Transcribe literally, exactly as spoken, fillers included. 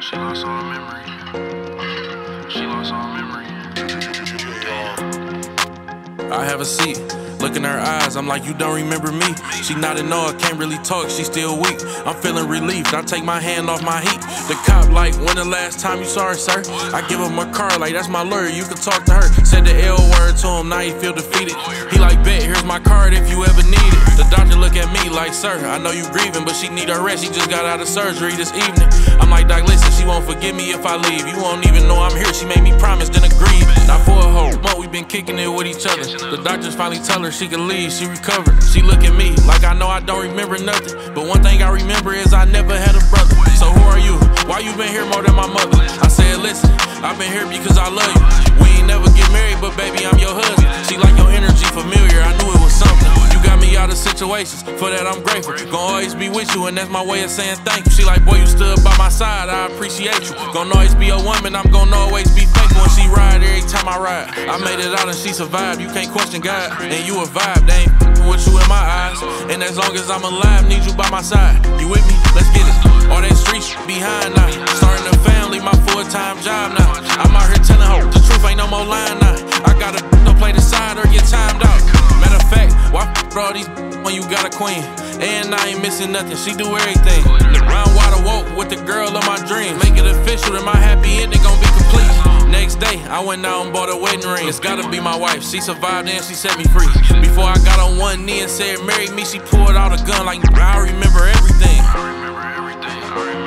She lost all memory. She lost all memory. I have a seat. Look in her eyes, I'm like, you don't remember me. She nodded no, I can't really talk, she still weak. I'm feeling relieved, I take my hand off my heat. The cop like, when the last time you saw her, sir? I give him a car, like, that's my lawyer, you can talk to her. Said the L word to him, now he feel defeated. He like, bet, here's my card if you ever need it. The doctor look at me like, sir, I know you grieving, but she need a rest, she just got out of surgery this evening. I'm like, doc, listen, she won't forgive me if I leave. You won't even know I'm here, she made me promise, then agree. Not for a whole month, we been kicking it with each other. The doctors finally tell her she can leave, she recovered. She look at me like I know I don't remember nothing, but one thing I remember is I never had a brother. So who are you? Why you been here more than my mother? I said, listen, I've been here because I love you. We ain't never get married, but baby, I'm your husband. She like your energy familiar, I knew it was something. You got me out of situations, for that I'm grateful. Gonna always be with you, and that's my way of saying thank you. She like, boy, you stood by my side, I appreciate you. Gonna always be a woman, I'm gonna always be faithful. And she ride every time I ride. I made it out and she survived, you can't question God. And you a vibe, they ain't with you in my eyes. And as long as I'm alive, need you by my side. You with me? Let's get it. All that street shit behind now. Starting a family, my full-time job now. I'm out here telling her the truth, ain't no more lying now. I gotta no play the side or get timed out. Matter of fact, why f all these when you got a queen? And I ain't missing nothing, she do everything. Round water walk with the girl of my dreams. Make it official that my happy ending gon' be complete. Next day, I went out and bought a wedding ring. It's gotta be my wife, she survived and she set me free. Before I got on one knee and said marry me, she pulled out a gun like I remember everything. I remember everything. I remember